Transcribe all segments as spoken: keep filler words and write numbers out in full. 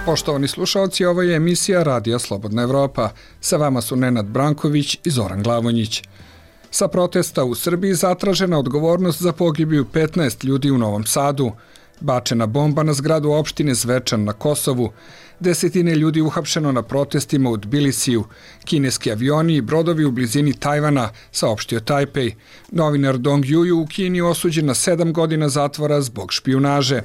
Poštovani slušalci, ovo je emisija Radija Slobodna Evropa. Sa vama su Nenad Branković i Zoran Glavonjić. Sa protesta u Srbiji zatražena odgovornost za pogibiju petnaest ljudi u Novom Sadu. Bačena bomba na zgradu opštine Zvečan na Kosovu. Desetine ljudi uhapšeno na protestima u Tbilisiju. Kineski avioni i brodovi u blizini Tajvana, saopštio Tajpej. Novinar Dong Juju u Kini osuđen na sedam godina zatvora zbog špijunaže.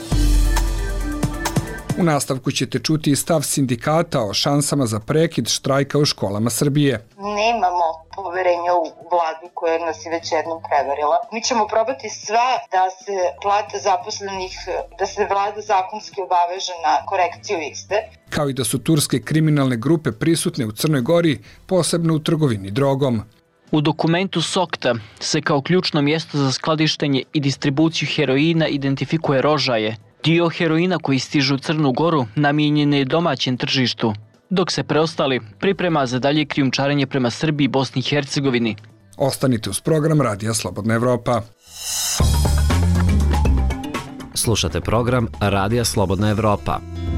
U nastavku ćete čuti i stav sindikata o šansama za prekid štrajka u školama Srbije. Nemamo poverenja u vladu koja nas je već jednom prevarila. Mi ćemo probati sve da se plata zaposlenih, da se vlada zakonski obaveže na korekciju iste. Kao i da su turske kriminalne grupe prisutne u Crnoj Gori, posebno u trgovini drogom. U dokumentu SOKTA se kao ključno mjesto za skladištenje i distribuciju heroina identifikuje Rožaje. Dio heroina koji stiže u Crnu Goru namijenjen je domaćem tržištu, dok se preostali priprema za dalje krijumčarenje prema Srbiji i Bosni i Hercegovini. Ostanite uz program Radija Slobodna Evropa. Slušate program Radija Slobodna Evropa.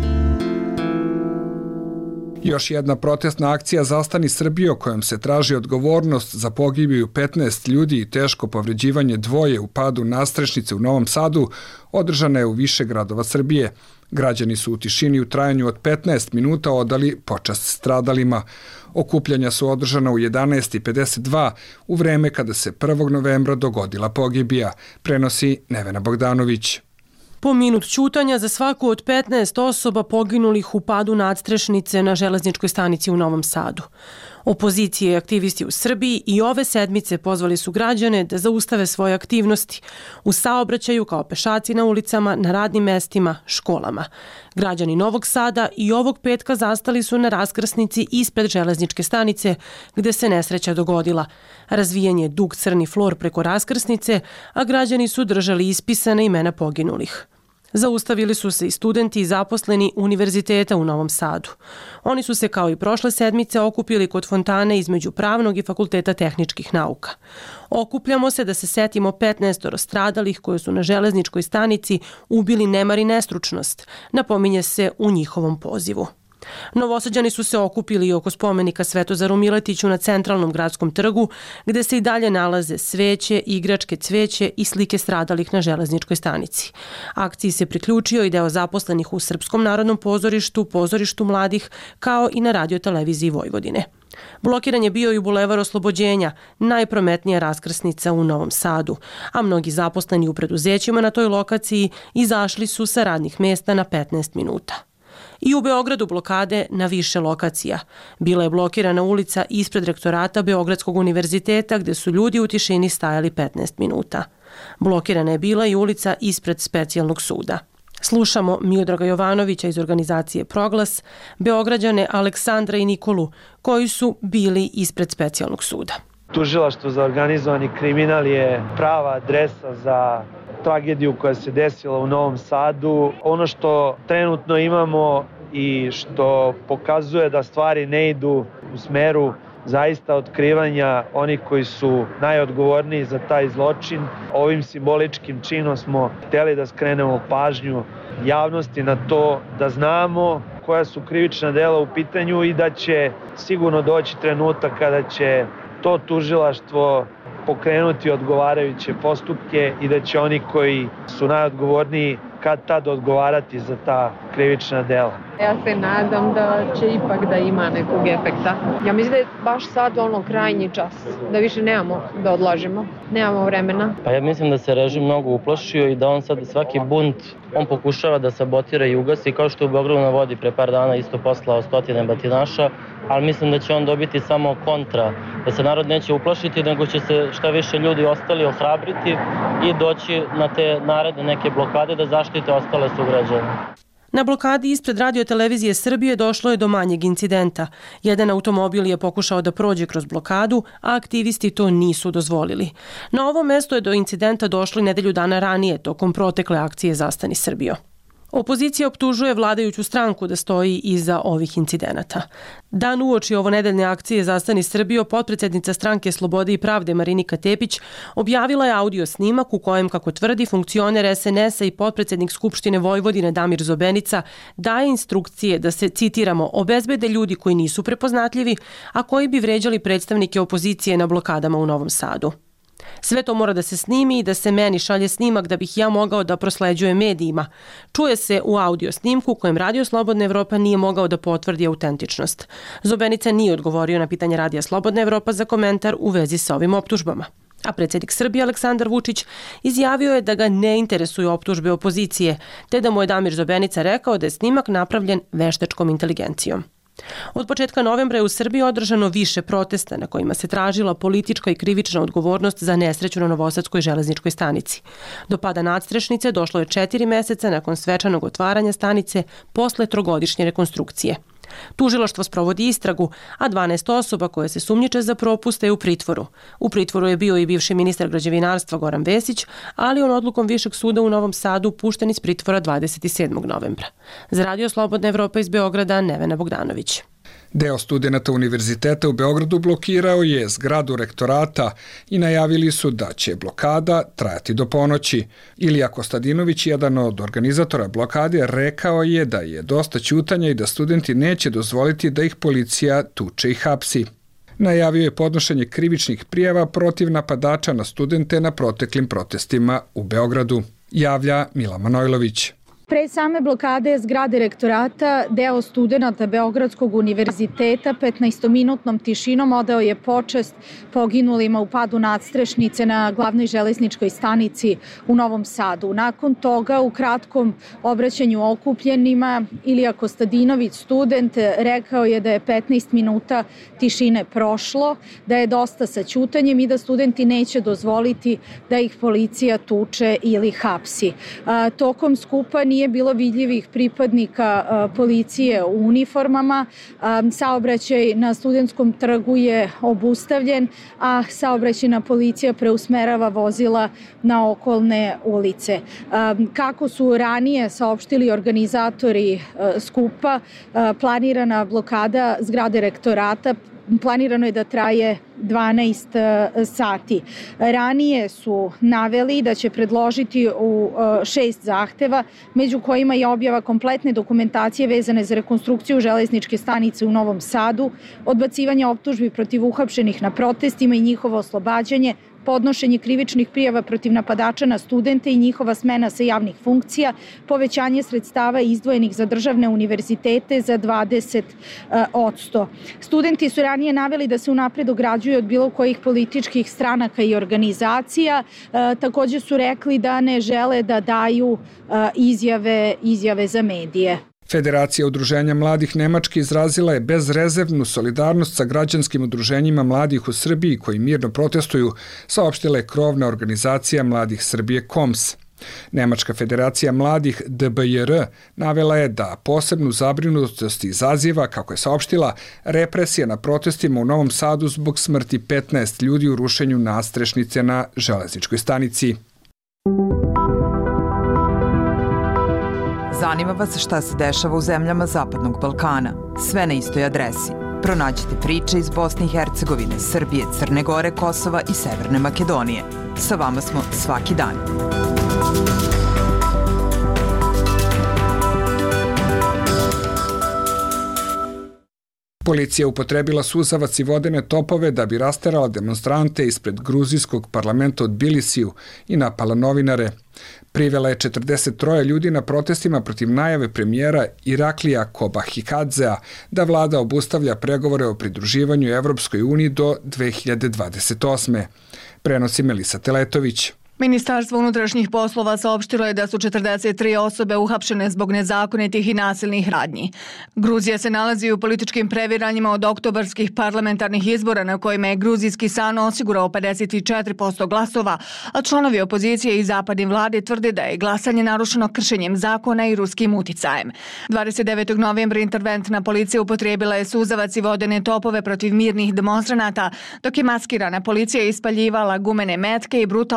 Još jedna protestna akcija Zastani Srbiju kojom se traži odgovornost za pogibiju petnaest ljudi i teško povređivanje dvoje u padu nastrešnice u Novom Sadu održana je u više gradova Srbije. Građani su u tišini u trajanju od petnaest minuta odali počast stradalima. Okupljanja su održana u jedanaest i pedeset dva u vreme kada se prvog novembra dogodila pogibija, prenosi Nevena Bogdanović. Po minut ćutanja za svaku od petnaest osoba poginulih u padu nadstrešnice na železničkoj stanici u Novom Sadu. Opozicije i aktivisti u Srbiji i ove sedmice pozvali su građane da zaustave svoje aktivnosti u saobraćaju kao pešaci na ulicama, na radnim mestima, školama. Građani Novog Sada i ovog petka zastali su na raskrsnici ispred železničke stanice gde se nesreća dogodila. Razvijen je dug crni flor preko raskrsnice, a građani su držali ispisane imena poginulih. Zaustavili su se i studenti i zaposleni Univerziteta u Novom Sadu. Oni su se kao i prošle sedmice okupili kod fontane između Pravnog i Fakulteta tehničkih nauka. Okupljamo se da se setimo petnaest stradalih koje su na železničkoj stanici ubili nemar i nestručnost, napominje se u njihovom pozivu. Novosađani su se okupili oko spomenika Svetozaru Miletiću na centralnom gradskom trgu, gde se i dalje nalaze sveće, igračke, cveće i slike stradalih na železničkoj stanici. Akciji se priključio i deo zaposlenih u Srpskom narodnom pozorištu, pozorištu mladih, kao i na radioteleviziji Vojvodine. Blokiran je bio i Bulevar Oslobođenja, najprometnija raskrsnica u Novom Sadu, a mnogi zaposleni u preduzećima na toj lokaciji izašli su sa radnih mesta na petnaest minuta. I u Beogradu blokade na više lokacija. Bila je blokirana ulica ispred rektorata Beogradskog univerziteta gde su ljudi u tišini stajali petnaest minuta. Blokirana je bila i ulica ispred specijalnog suda. Slušamo Miodraga Jovanovića iz organizacije Proglas, Beograđane Aleksandra i Nikolu, koji su bili ispred specijalnog suda. Tužilaštvo za organizovani kriminal je prava adresa za tragediju koja se desila u Novom Sadu. Ono što trenutno imamo i što pokazuje da stvari ne idu u smeru zaista otkrivanja onih koji su najodgovorniji za taj zločin. Ovim simboličkim činom smo htjeli da skrenemo pažnju javnosti na to da znamo koja su krivična dela u pitanju i da će sigurno doći trenutak kada će to tužilaštvo pokrenuti odgovarajuće postupke i da će oni koji su najodgovorniji kad tad odgovarati za ta krivična dela. Ja se nadam da će ipak da ima nekog efekta. Ja mislim da je baš sad ono krajnji čas, da više nemamo da odlažemo, nemamo vremena. Pa ja mislim da se režim mnogo uplašio i da on sad svaki bunt, on pokušava da sabotira i ugasi, kao što je u Beogradu na vodi pre par dana isto poslao stotine batinaša, ali mislim da će on dobiti samo kontra, da se narod neće uplašiti, nego će se šta više ljudi ostali ohrabriti i doći na te naredne neke blokade da zaštite ostale sugrađane. Na blokadi ispred radiotelevizije Srbije došlo je do manjeg incidenta. Jedan automobil je pokušao da prođe kroz blokadu, a aktivisti to nisu dozvolili. Na ovo mesto je do incidenta došlo nedelju dana ranije, tokom protekle akcije Zastani Srbijo. Opozicija optužuje vladajuću stranku da stoji iza ovih incidenata. Dan uoči ovonedeljne akcije Zastani Srbijo, potpredsednica stranke Slobode i pravde Marinika Tepić objavila je audio snimak u kojem, kako tvrdi, funkcioner es en es a i potpredsednik Skupštine Vojvodine Damir Zobenica daje instrukcije da se, citiramo, obezbede ljudi koji nisu prepoznatljivi, a koji bi vređali predstavnike opozicije na blokadama u Novom Sadu. Sve to mora da se snimi i da se meni šalje snimak da bih ja mogao da prosleđujem medijima. Čuje se u audio snimku kojem Radio Slobodna Evropa nije mogao da potvrdi autentičnost. Zobenica nije odgovorio na pitanje Radija Slobodna Evropa za komentar u vezi sa ovim optužbama. A predsjednik Srbije Aleksandar Vučić izjavio je da ga ne interesuju optužbe opozicije, te da mu je Damir Zobenica rekao da je snimak napravljen veštačkom inteligencijom. Od početka novembra je u Srbiji održano više protesta na kojima se tražila politička i krivična odgovornost za nesreću na Novosadskoj železničkoj stanici. Do pada nadstrešnice došlo je četiri meseca nakon svečanog otvaranja stanice posle trogodišnje rekonstrukcije. Tužilaštvo sprovodi istragu, a dvanaest osoba koje se sumnjiče za propuste je u pritvoru. U pritvoru je bio i bivši ministar građevinarstva Goran Vesić, ali on odlukom Višeg suda u Novom Sadu pušten iz pritvora dvadeset sedmog novembra. Za Radio Slobodna Evropa iz Beograda, Nevena Bogdanović. Deo studenata Univerziteta u Beogradu blokirao je zgradu rektorata i najavili su da će blokada trajati do ponoći. Ilija Kostadinović, jedan od organizatora blokade, rekao je da je dosta ćutanja i da studenti neće dozvoliti da ih policija tuče i hapsi. Najavio je podnošenje krivičnih prijava protiv napadača na studente na proteklim protestima u Beogradu. Javlja Mila Manojlović. Pre same blokade zgrade rektorata, deo studenata Beogradskog univerziteta petnaestominutnom tišinom odao je počast poginulima u padu nadstrešnice na glavnoj železničkoj stanici u Novom Sadu. Nakon toga, u kratkom obraćanju okupljenima, Ilija Kostadinović, student, rekao je da je petnaest minuta tišine prošlo, da je dosta sa ćutanjem i da studenti neće dozvoliti da ih policija tuče ili hapsi. A, tokom skupa nije bilo vidljivih pripadnika policije u uniformama. Saobraćaj na Studentskom trgu je obustavljen, a saobraćajna policija preusmerava vozila na okolne ulice. Kako su ranije saopštili organizatori skupa, planirana blokada zgrade rektorata planirano je da traje dvanaest sati. Ranije su naveli da će predložiti u šest zahteva, među kojima je objava kompletne dokumentacije vezane za rekonstrukciju železničke stanice u Novom Sadu, odbacivanje optužbi protiv uhapšenih na protestima i njihovo oslobađanje, podnošenje krivičnih prijava protiv napadača na studente i njihova smena sa javnih funkcija, povećanje sredstava izdvojenih za državne univerzitete za dvadeset posto. Studenti su ranije naveli da se unapred ograđuju od bilo kojih političkih stranaka i organizacija. Takođe su rekli da ne žele da daju izjave, izjave za medije. Federacija udruženja mladih Nemačke izrazila je bezrezervnu solidarnost sa građanskim udruženjima mladih u Srbiji koji mirno protestuju, saopštila je krovna organizacija Mladih Srbije Koms. Nemačka federacija mladih D B J R navela je da posebnu zabrinutost izaziva, kako je saopštila, represija na protestima u Novom Sadu zbog smrti petnaest ljudi u rušenju nadstrešnice na železničkoj stanici. Zanima vas šta se dešava u zemljama Zapadnog Balkana. Sve na istoj adresi. Pronađite priče iz Bosne i Hercegovine, Srbije, Crne Gore, Kosova i Severne Makedonije. Sa vama smo svaki dan. Policija upotrebila suzavac i vodene topove da bi rasterala demonstrante ispred gruzijskog parlamenta u Tbilisiju i napala novinare. Privela je četrdeset troje ljudi na protestima protiv najave premijera Iraklija Kobahikadzea da vlada obustavlja pregovore o pridruživanju Evropskoj uniji do dve hiljade dvadeset osme. Prenosi Melisa Teletović. Ministarstvo unutrašnjih poslova saopštilo je da su četrdeset tri osobe uhapšene zbog nezakonitih i nasilnih radnji. Gruzija se nalazi u političkim previranjima od oktobarskih parlamentarnih izbora na kojima je gruzijski san osigurao pedeset četiri posto glasova, a članovi opozicije i zapadne vlade tvrde da je glasanje narušeno kršenjem zakona i ruskim uticajem. dvadeset devetog novembra interventna policija upotrijebila je suzavac i vodene topove protiv mirnih demonstranata, dok je maskirana policija ispaljivala gumene metke i brutalno tukla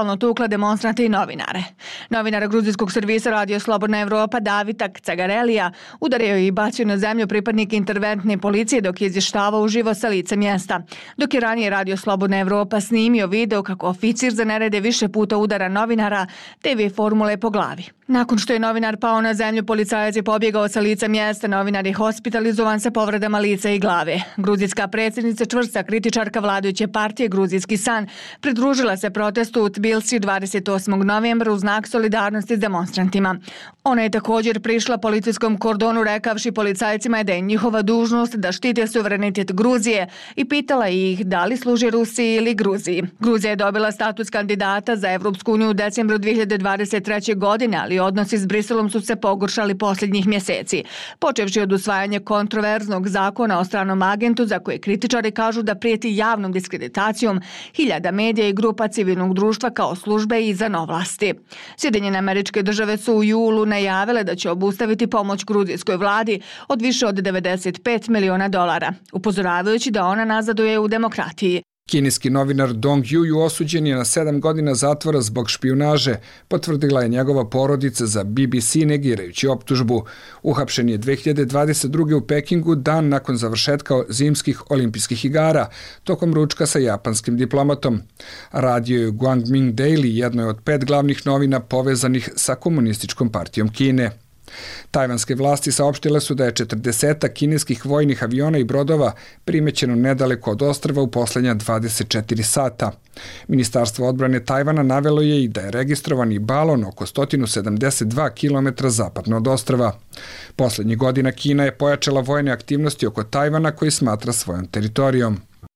demonstrante i novinare. Novinar gruzijskog servisa Radio Slobodna Evropa Davitak Cagarelija udario je i bacio na zemlju pripadnike interventne policije dok je izvještavao uživo sa lica mjesta. Dok je ranije Radio Slobodna Evropa snimio video kako oficir za nerede više puta udara novinara te ve formule po glavi. Nakon što je novinar pao na zemlju, policajac je pobjegao sa lica mjesta. Novinar je hospitalizovan sa povredama lica i glave. Gruzijska predsjednica, čvrsta kritičarka vladajuće partije Gruzijski san, pridružila se protestu u Tbilisiju dvadeset osmog novembra u znak solidarnosti s demonstrantima. Ona je također prišla policijskom kordonu rekavši policajcima da je njihova dužnost da štite suverenitet Gruzije i pitala ih da li služi Rusiji ili Gruziji. Gruzija je dobila status kandidata za Evropsku uniju u decembru dvije hiljade dvadeset treće. godine, ali odnosi s Briselom su se pogoršali posljednjih mjeseci, počevši od usvajanja kontroverznog zakona o stranom agentu za koje kritičari kažu da prijeti javnom diskreditacijom hiljada medija i grupa civilnog društva kao službe iza novlasti. Sjedinjene Američke Države su u julu najavile da će obustaviti pomoć gruzijskoj vladi od više od devedeset pet miliona dolara, upozoravajući da ona nazaduje u demokratiji. Kineski novinar Dong Juju osuđen je na sedam godina zatvora zbog špijunaže, potvrdila je njegova porodica za B B C negirajući optužbu. Uhapšen je dve hiljade dvadeset druge. u Pekingu, dan nakon završetka zimskih olimpijskih igara, tokom ručka sa japanskim diplomatom. Radio je Guangming Daily, jedno je od pet glavnih novina povezanih sa komunističkom partijom Kine. Tajvanske vlasti saopštile su da je četrdeset kineskih vojnih aviona i brodova primećeno nedaleko od ostrva u posljednja dvadeset četiri sata. Ministarstvo odbrane Tajvana navelo je i da je registrovani balon oko sto sedamdeset dva kilometra zapadno od ostrva. Posljednjih godina Kina je pojačala vojne aktivnosti oko Tajvana koji smatra svojom teritorijom.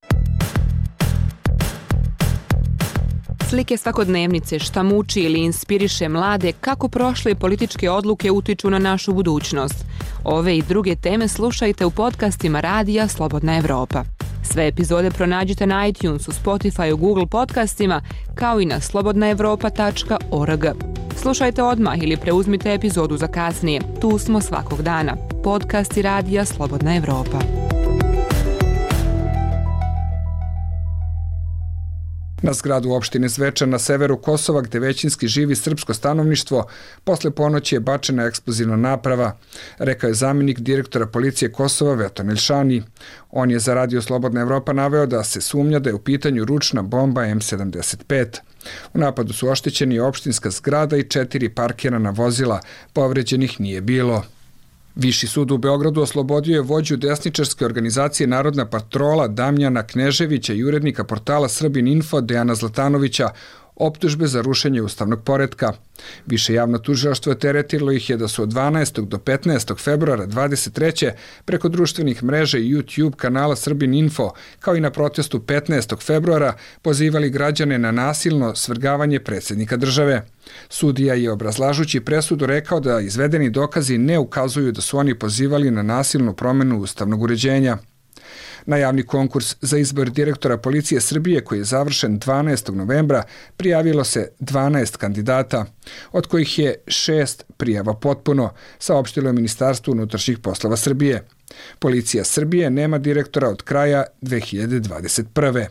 Slike svakodnevnice, šta muči ili inspiriše mlade, kako prošle političke odluke utiču na našu budućnost. Ove i druge teme slušajte u podcastima Radija Slobodna Evropa. Sve epizode pronađite na iTunesu, Spotifyu, Google podcastima, kao i na slobodna evropa tačka org. Slušajte odmah ili preuzmite epizodu za kasnije. Tu smo svakog dana. Podcasti Radija Slobodna Evropa. Na zgradu opštine Zvečan na severu Kosova, gde većinski živi srpsko stanovništvo, posle ponoći je bačena eksplozivna naprava, rekao je zamjenik direktora policije Kosova Veton Elšani. On je za Radio Slobodna Evropa naveo da se sumnja da je u pitanju ručna bomba M sedamdeset pet. U napadu su oštećeni opštinska zgrada i četiri parkirana vozila, povređenih nije bilo. Viši sud u Beogradu oslobodio je vođu desničarske organizacije Narodna patrola Damjana Kneževića i urednika portala Srbin Info Dejana Zlatanovića optužbe za rušenje ustavnog poretka. Više javno tužilaštvo teretilo ih je da su od dvanaestog do petnaestog februara dvadeset treće preko društvenih mreža i YouTube kanala Srbin Info, kao i na protestu petnaestog februara, pozivali građane na nasilno svrgavanje predsjednika države. Sudija je obrazlažući presudu rekao da izvedeni dokazi ne ukazuju da su oni pozivali na nasilnu promjenu ustavnog uređenja. Na javni konkurs za izbor direktora policije Srbije, koji je završen dvanaestog novembra, prijavilo se dvanaest kandidata, od kojih je šest prijava potpuno, saopštilo je Ministarstvo unutrašnjih poslova Srbije. Policija Srbije nema direktora od kraja dve hiljade dvadeset prve.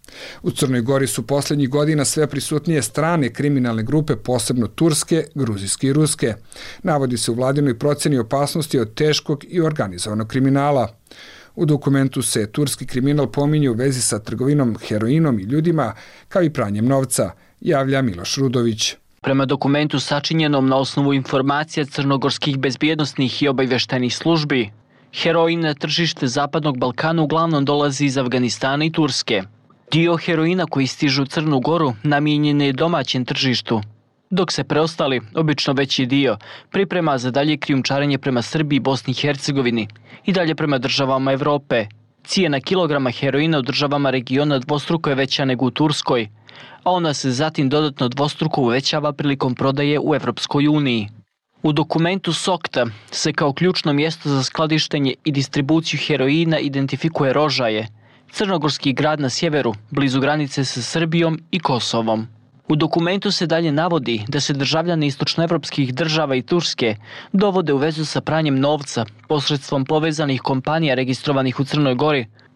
U Crnoj Gori su posljednjih godina sve prisutnije strane kriminalne grupe, posebno turske, gruzijske i ruske. Navodi se u vladinoj procjeni opasnosti od teškog i organizovanog kriminala. U dokumentu se turski kriminal pominje u vezi sa trgovinom heroinom i ljudima, kao i pranjem novca, javlja Miloš Rudović. Prema dokumentu sačinjenom na osnovu informacija crnogorskih bezbjednostnih i obavještajnih službi, heroin na tržište Zapadnog Balkana uglavnom dolazi iz Afganistana i Turske. Dio heroina koji stižu u Crnu Goru namijenjen je domaćem tržištu, dok se preostali, obično veći dio, priprema za dalje krijumčarenje prema Srbiji i Bosni i Hercegovini i dalje prema državama Evrope. Cijena kilograma heroina u državama regiona dvostruko je veća nego u Turskoj, a ona se zatim dodatno dvostruko uvećava prilikom prodaje u Evropskoj uniji. U dokumentu SOKTA se kao ključno mjesto za skladištenje i distribuciju heroina identifikuje Rožaje, crnogorski grad na sjeveru, blizu granice sa Srbijom i Kosovom. U dokumentu se dalje navodi da se državljani istočnoevropskih država i Turske dovode u vezu sa pranjem novca posredstvom povezanih kompanija registrovanih u Crnoj Gori,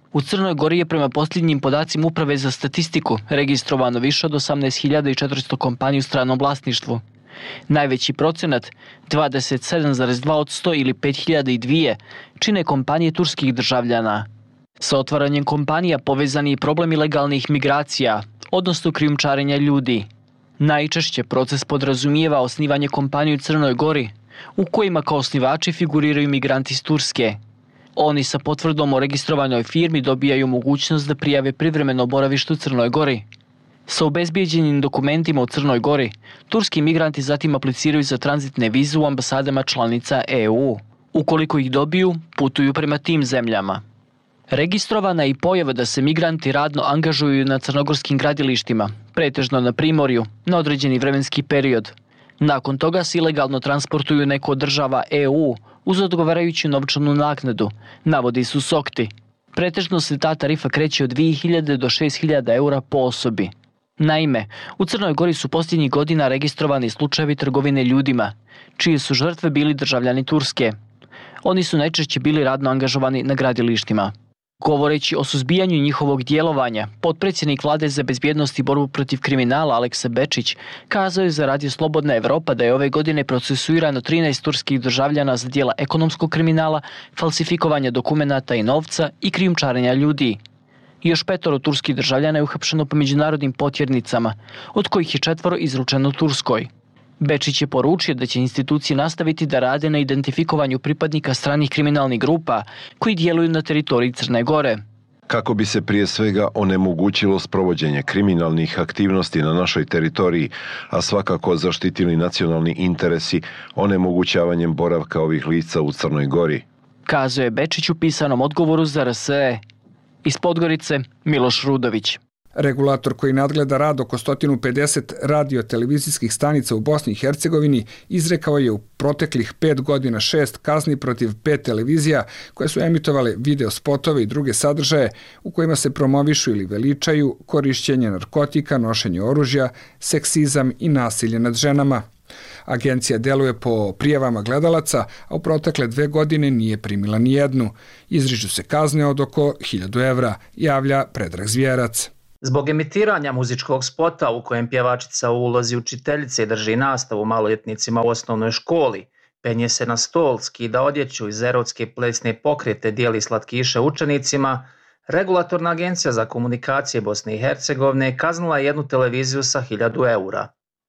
U Crnoj Gori je prema posljednjim podacima Uprave za statistiku registrovano više od osamnaest hiljada četiristo kompanija u stranom vlasništvu. Najveći procenat, dvadeset sedam zarez dva posto ili pet hiljada dva, čine kompanije turskih državljana. Sa otvaranjem kompanija povezan je problem ilegalnih migracija, odnosno krijumčarenja ljudi. Najčešće proces podrazumijeva osnivanje kompanije u Crnoj Gori, u kojima kao osnivači figuriraju migranti iz Turske. Oni sa potvrdom o registrovanoj firmi dobijaju mogućnost da prijave privremeno boravište u Crnoj Gori. Sa obezbijeđenim dokumentima u Crnoj Gori, turski migranti zatim apliciraju za tranzitne vize u ambasadama članica E U. Ukoliko ih dobiju, putuju prema tim zemljama. Registrovana je i pojava da se migranti radno angažuju na crnogorskim gradilištima, pretežno na primorju, na određeni vremenski period. Nakon toga se ilegalno transportuju neko od država E U uz odgovarajuću novčanu naknadu, navodi su Sokti. Pretežno se ta tarifa kreće od dvije hiljade do šest hiljada eura po osobi. Naime, u Crnoj Gori su posljednjih godina registrovani slučajevi trgovine ljudima, čije su žrtve bili državljani Turske. Oni su najčešće bili radno angažovani na gradilištima. Govoreći o suzbijanju njihovog djelovanja, potpredsjednik Vlade za bezbjednost i borbu protiv kriminala Aleksa Bečić kazao je za Radio Slobodna Evropa da je ove godine procesuirano trinaest turskih državljana za djela ekonomskog kriminala, falsifikovanja dokumenata i novca i krijumčarenja ljudi. Još petoro turskih državljana je uhapšeno po međunarodnim potjernicama, od kojih je četvoro izručeno Turskoj. Bečić je poručio da će institucije nastaviti da rade na identifikovanju pripadnika stranih kriminalnih grupa koji djeluju na teritoriji Crne Gore. Kako bi se prije svega onemogućilo sprovođenje kriminalnih aktivnosti na našoj teritoriji, a svakako zaštitili nacionalni interesi onemogućavanjem boravka ovih lica u Crnoj Gori. Kazao je Bečić u pisanom odgovoru za R S E. Iz Podgorice, Miloš Rudović. Regulator koji nadgleda rad oko sto pedeset radio-televizijskih stanica u Bosni i Hercegovini izrekao je u proteklih pet godina šest kazni protiv pet televizija koje su emitovale video spotove i druge sadržaje u kojima se promovišu ili veličaju korišćenje narkotika, nošenje oružja, seksizam i nasilje nad ženama. Agencija deluje po prijavama gledalaca, a u protekle dve godine nije primila ni jednu. Izriču se kazne od oko hiljadu evra, javlja Predrag Zvjerac. Zbog emitiranja muzičkog spota u kojem pjevačica u ulozi učiteljice drži nastavu maloljetnicima u osnovnoj školi, penje se na stol, skida odjeću iz erotske plesne pokrete, dijeli slatkiše učenicima, Regulatorna agencija za komunikacije Bosne i Hercegovine kaznila je jednu televiziju sa hiljadu eura.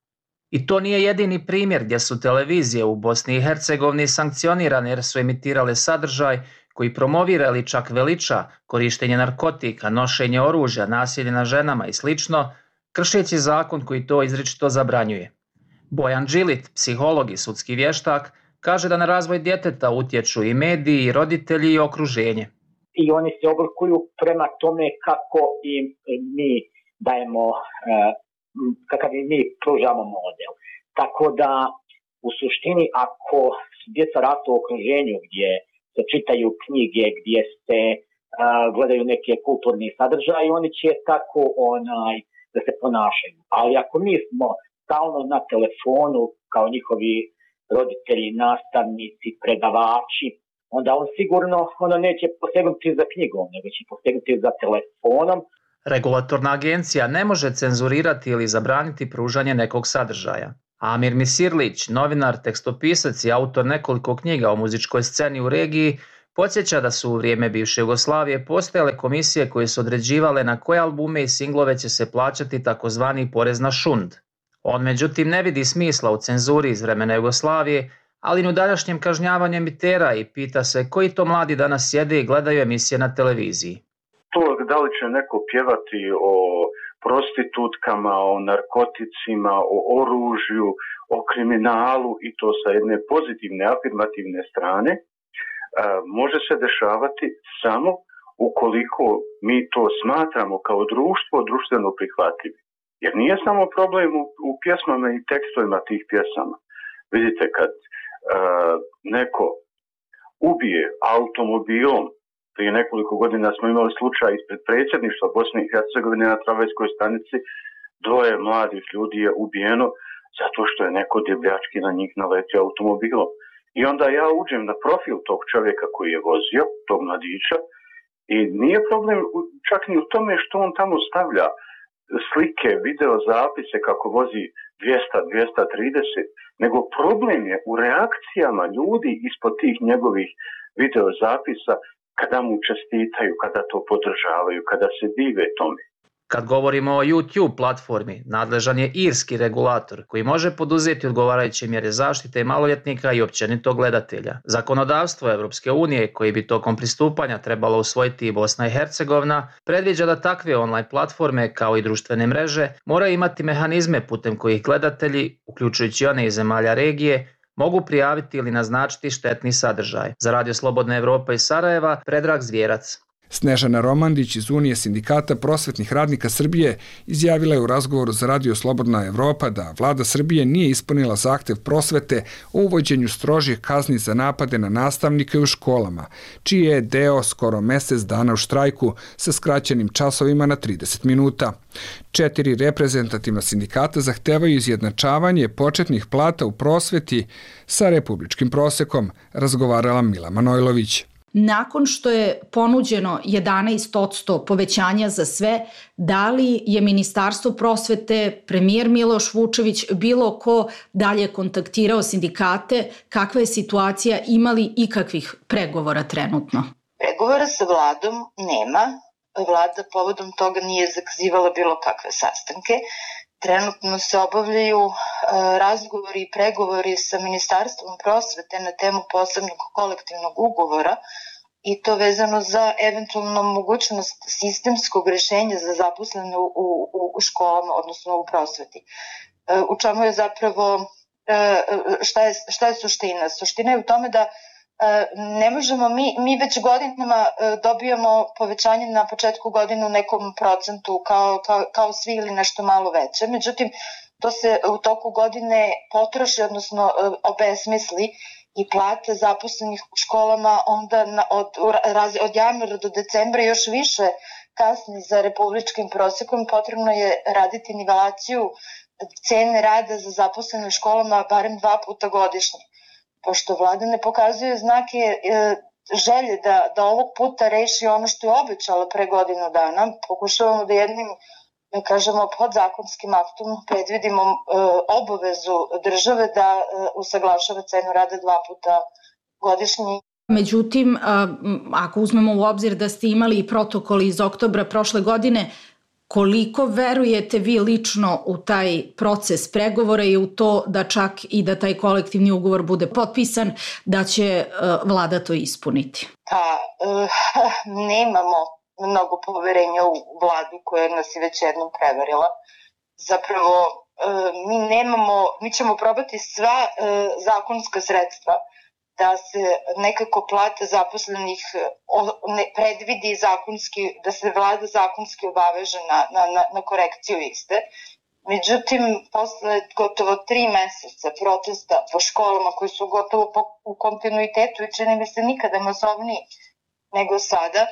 I to nije jedini primjer gdje su televizije u Bosni i Hercegovini sankcionirane jer su emitirale sadržaj koji promovira ili čak veliča korištenje narkotika, nošenje oružja, nasilje na ženama i slično, kršeći zakon koji to izričito zabranjuje. Bojan Đilit, psiholog i sudski vještak, kaže da na razvoj djeteta utječu i mediji, i roditelji i okruženje. I oni se oblikuju prema tome kako im mi dajemo, kakav im mi pružamo model. Tako da u suštini ako djeca rastu u okruženju gdje se čitaju knjige, gdje se uh, gledaju neke kulturni sadržaje, oni će tako onaj, da se ponašaju. Ali ako mi smo stalno na telefonu kao njihovi roditelji, nastavnici, predavači, onda on sigurno ono neće posegnuti za knjigom, nego će posegnuti za telefonom. Regulatorna agencija ne može cenzurirati ili zabraniti pružanje nekog sadržaja. Amir Misirlić, novinar, tekstopisac i autor nekoliko knjiga o muzičkoj sceni u regiji, podsjeća da su u vrijeme bivše Jugoslavije postojale komisije koje su određivale na koje albume i singlove će se plaćati takozvani porez na šund. On međutim ne vidi smisla u cenzuri iz vremena Jugoslavije, ali i u današnjem kažnjavanju emitera i pita se koji to mladi danas sjede i gledaju emisije na televiziji. To da li će neko pjevati o prostitutkama, o narkoticima, o oružju, o kriminalu i to sa jedne pozitivne, afirmativne strane, može se dešavati samo ukoliko mi to smatramo kao društvo društveno prihvatljivi. Jer nije samo problem u, u pjesmama i tekstovima tih pjesama. Vidite, kad uh, neko ubije automobilom, prije nekoliko godina smo imali slučaj ispred predsjedništva Bosne i Hercegovine na tramvajskoj stanici, dvoje mladih ljudi je ubijeno zato što je neko divljački na njih naletio automobilom. I onda ja uđem na profil tog čovjeka koji je vozio, tog mladića, I nije problem čak ni u tome što on tamo stavlja slike, video zapise kako vozi dvjesto do dvjesto trideset, nego problem je u reakcijama ljudi ispod tih njegovih video zapisa kada mu čestitaju, kada to podržavaju, kada se dive tome. Kad govorimo o YouTube platformi, nadležan je irski regulator koji može poduzeti odgovarajuće mjere zaštite maloljetnika i općenito gledatelja. Zakonodavstvo Evropske unije, koji bi tokom pristupanja trebalo usvojiti i Bosna i Hercegovina, predviđa da takve online platforme, kao i društvene mreže, moraju imati mehanizme putem kojih gledatelji, uključujući one iz zemalja regije, mogu prijaviti ili naznačiti štetni sadržaj. Za Radio Slobodna Evropa iz Sarajeva, Predrag Zvjerac. Snežana Romandić iz Unije sindikata prosvetnih radnika Srbije izjavila je u razgovoru za Radio Slobodna Evropa da vlada Srbije nije ispunila zahtev prosvete o uvođenju strožih kazni za napade na nastavnike u školama, čiji je deo skoro mesec dana u štrajku sa skraćenim časovima na trideset minuta. Četiri reprezentativna sindikata zahtevaju izjednačavanje početnih plata u prosveti sa republičkim prosekom, razgovarala Mila Manojlović. Nakon što je ponuđeno jedanaest posto povećanja za sve, da li je Ministarstvo prosvete, premijer Miloš Vučević, bilo ko dalje kontaktirao sindikate, kakva je situacija, imali ikakvih pregovora trenutno? Pregovora sa vladom nema. Vlada povodom toga nije zakazivala bilo kakve sastanke. Trenutno se obavljaju razgovori i pregovori sa Ministarstvom prosvete na temu posebnog kolektivnog ugovora i to vezano za eventualnu mogućnost sistemskog rešenja za zaposlene u, u, u školama, odnosno u prosveti. U čemu je zapravo, šta je, šta je suština? Suština je u tome da ne možemo, mi, mi već godinama dobijamo povećanje na početku godine u nekom procentu kao, kao, kao svi ili nešto malo veće, međutim to se u toku godine potroši, odnosno obesmisli i plate zaposlenih u školama onda na, od, od januara do decembra još više kasni za republičkim prosekom. Potrebno je raditi nivelaciju cene rada za zaposlene u školama barem dva puta godišnje. Pošto vlada ne pokazuje znake e, želje da, da ovog puta reši ono što je obećala pre godinu dana, pokušavamo da jednim, da kažemo, podzakonskim aktom predvidimo e, obavezu države da e, usaglašava cenu rada dva puta godišnje. Međutim, ako uzmemo u obzir da ste imali i protokol iz oktobra prošle godine, koliko verujete vi lično u taj proces pregovora i u to da čak i da taj kolektivni ugovor bude potpisan, da će vlada to ispuniti? Pa, nemamo mnogo poverenja u vladu koja nas je već jednom prevarila. Zapravo, mi nemamo, mi ćemo probati sva zakonska sredstva da se nekako plata zaposlenih predvidi zakonski, da se vlada zakonski obaveže na, na, na korekciju iste. Međutim, posle gotovo tri meseca protesta po školama koji su gotovo po, u kontinuitetu i čini mi se nikada masovniji nego sada,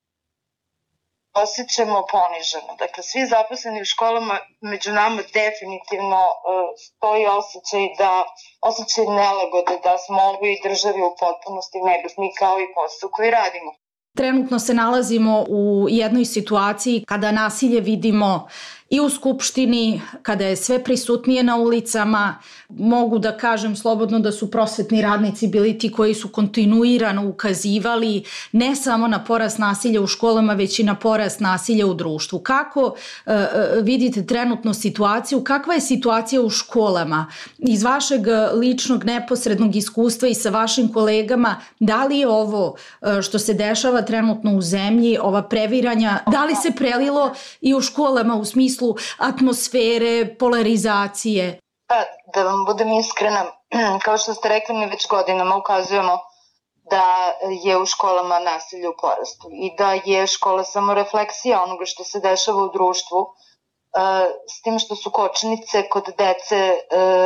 osjećamo poniženo. Dakle, svi zaposleni u školama među nama definitivno uh, stoji osjećaj da osjećaj nelagode da smo ovoj državi u potpunosti nebitni kao i posao koji radimo. Trenutno se nalazimo u jednoj situaciji kada nasilje vidimo i u Skupštini, kada je sve prisutnije na ulicama. Mogu da kažem slobodno da su prosvetni radnici bili ti koji su kontinuirano ukazivali ne samo na porast nasilja u školama, već i na porast nasilja u društvu. Kako uh, vidite trenutno situaciju? Kakva je situacija u školama? Iz vašeg ličnog neposrednog iskustva i sa vašim kolegama, da li je ovo uh, što se dešava trenutno u zemlji, ova previranja, da li se prelilo i u školama u smislu atmosfere, polarizacije? Pa, da vam budem iskrena, kao što ste rekli, mi već godinama ukazujemo da je u školama nasilje u porastu i da je škola samo refleksija onoga što se dešava u društvu, s tim što su kočnice kod dece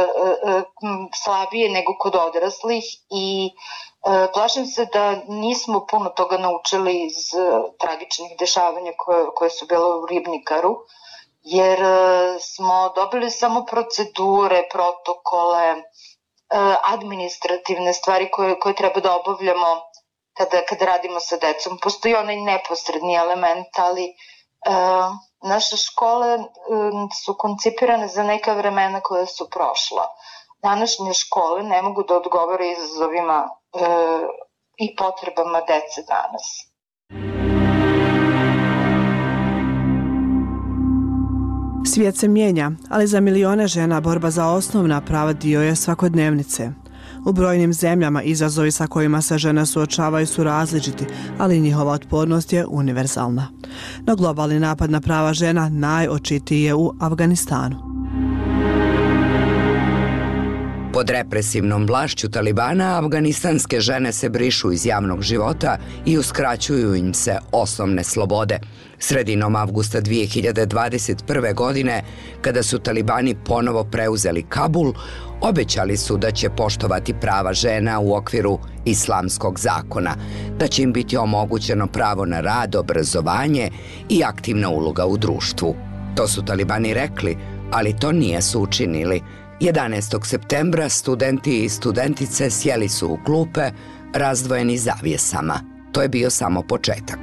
slabije nego kod odraslih i plašim se da nismo puno toga naučili iz tragičnih dešavanja koje, koje su bile u Ribnikaru, jer smo dobili samo procedure, protokole, administrativne stvari koje, koje treba da obavljamo kada, kada radimo sa decom. Postoji onaj neposredni element, ali e, naše škole e, su koncipirane za neka vremena koja su prošla. Današnje škole ne mogu da odgovore izazovima e, i potrebama dece danas. Svijet se mijenja, ali za milione žena borba za osnovna prava dio je svakodnevnice. U brojnim zemljama izazovi sa kojima se žene suočavaju su različiti, ali njihova otpornost je univerzalna. No globalni napad na prava žena najočitiji je u Afganistanu. Pod represivnom vlašću Talibana, afganistanske žene se brišu iz javnog života i uskraćuju im se osnovne slobode. Sredinom avgusta dvije hiljade dvadeset prve. godine, kada su Talibani ponovo preuzeli Kabul, obećali su da će poštovati prava žena u okviru islamskog zakona, da će im biti omogućeno pravo na rad, obrazovanje i aktivna uloga u društvu. To su Talibani rekli, ali to nisu učinili. jedanaestog septembra studenti i studentice sjeli su u klupe, razdvojeni zavjesama. To je bio samo početak.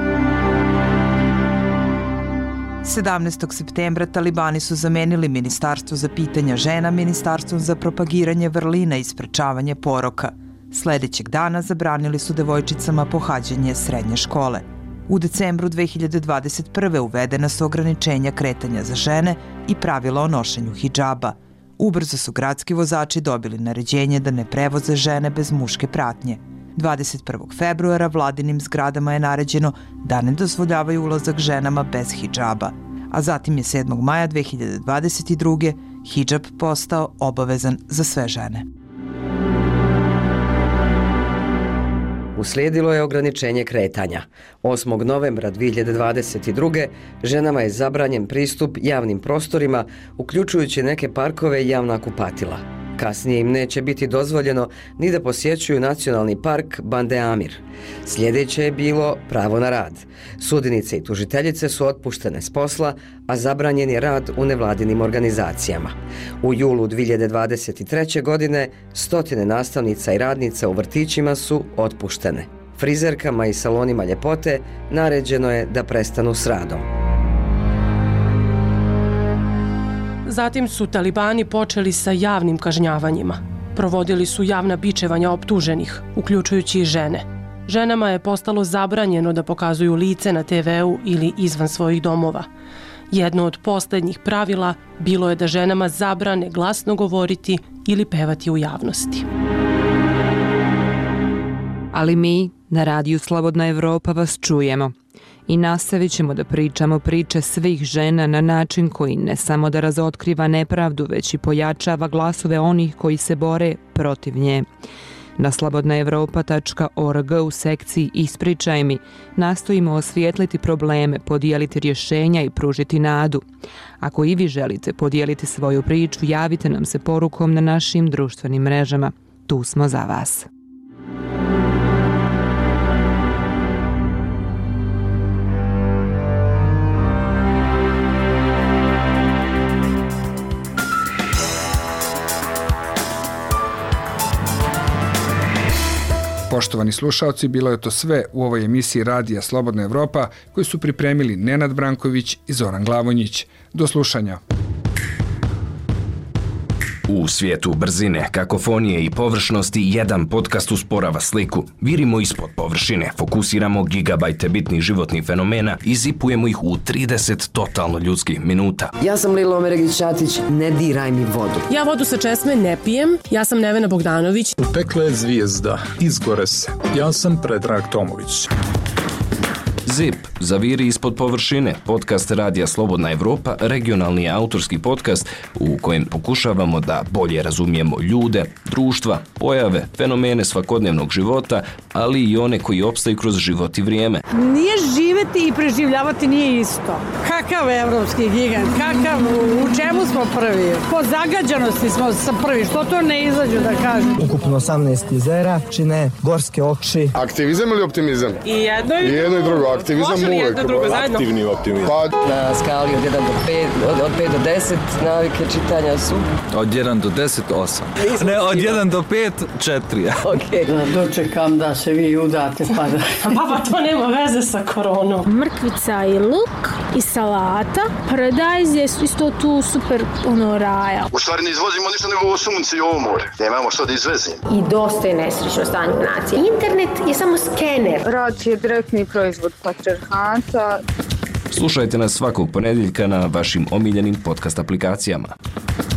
sedamnaestog septembra Talibani su zamenili Ministarstvo za pitanja žena Ministarstvom za propagiranje vrlina i sprečavanje poroka. Sledećeg dana zabranili su devojčicama pohađanje srednje škole. U decembru dve hiljade dvadeset prve. uvedena su ograničenja kretanja za žene i pravila o nošenju hidžaba. Ubrzo su gradski vozači dobili naređenje da ne prevoze žene bez muške pratnje. dvadeset prvog februara vladinim zgradama je naređeno da ne dozvoljavaju ulazak ženama bez hidžaba, a zatim je sedmog maja dve hiljade dvadeset druge. hidžab postao obavezan za sve žene. Uslijedilo je ograničenje kretanja. osmog novembra dve hiljade dvadeset druge. ženama je zabranjen pristup javnim prostorima, uključujući neke parkove i javna kupatila. Kasnije im neće biti dozvoljeno ni da posjećuju nacionalni park Bande Amir. Sljedeće je bilo pravo na rad. Sudinice i tužiteljice su otpuštene s posla, a zabranjen je rad u nevladinim organizacijama. U julu dve hiljade dvadeset treće. godine stotine nastavnica i radnica u vrtićima su otpuštene. Frizerkama i salonima ljepote naređeno je da prestanu s radom. Zatim su Talibani počeli sa javnim kažnjavanjima. Provodili su javna bičevanja optuženih, uključujući i žene. Ženama je postalo zabranjeno da pokazuju lice na te ve u ili izvan svojih domova. Jedno od poslednjih pravila bilo je da ženama zabrane glasno govoriti ili pevati u javnosti. Ali mi na radiju Slobodna Evropa vas čujemo i nastavit ćemo da pričamo priče svih žena na način koji ne samo da razotkriva nepravdu, već i pojačava glasove onih koji se bore protiv nje. Na slobodna evropa tačka org u sekciji Ispričaj mi nastojimo osvijetliti probleme, podijeliti rješenja i pružiti nadu. Ako i vi želite podijeliti svoju priču, javite nam se porukom na našim društvenim mrežama. Tu smo za vas. Poštovani slušaoci, bilo je to sve u ovoj emisiji Radija Slobodna Evropa koju su pripremili Nenad Branković i Zoran Glavonjić. Do slušanja. U svijetu brzine, kakofonije i površnosti jedan podcast usporava sliku. Virimo ispod površine, fokusiramo gigabajte bitnih životnih fenomena i zipujemo ih u trideset totalno ljudskih minuta. Ja sam Lilo Omeregić-Ćatić, ne diraj mi vodu. Ja vodu sa česme ne pijem, ja sam Nevena Bogdanović. Utekla je zvijezda, izgore se. Ja sam Predrag Tomović. Zip, zaviri ispod površine, podcast Radija Slobodna Evropa, regionalni autorski podcast u kojem pokušavamo da bolje razumijemo ljude, društva, pojave, fenomene svakodnevnog života, ali i one koji opstaju kroz život i vrijeme. Nije živeti i preživljavati nije isto. Kakav evropski gigant, kakav, u čemu smo prvi? Po zagađanosti smo prvi, što to ne izađu da kažem? Ukupno osamnaest jezera čine gorske oči. Aktivizam ili optimizam? I jedno i, I jedno i drugo. aktivizam uvek, aktivni optimizam. Pa... Na skali od jedan do pet, od, od pet do deset navike čitanja su? Od jedan do deset, osam. Ne, od jedan do pet, četiri. Okay. Da dočekam da se vi udate pa da... Baba, to nema veze sa koronom. Mrkvica i luk i salata. Paradajz je isto tu super ono raja. U stvari ne izvozimo ništa nego ovo sunce i ovo more. Nemamo što da izvezimo. I dosta je nesrećno stanje nacije. Internet je samo skener. Rat je direktni proizvod patriarhata. Slušajte nas svakog ponedjeljka na vašim omiljenim podcast aplikacijama.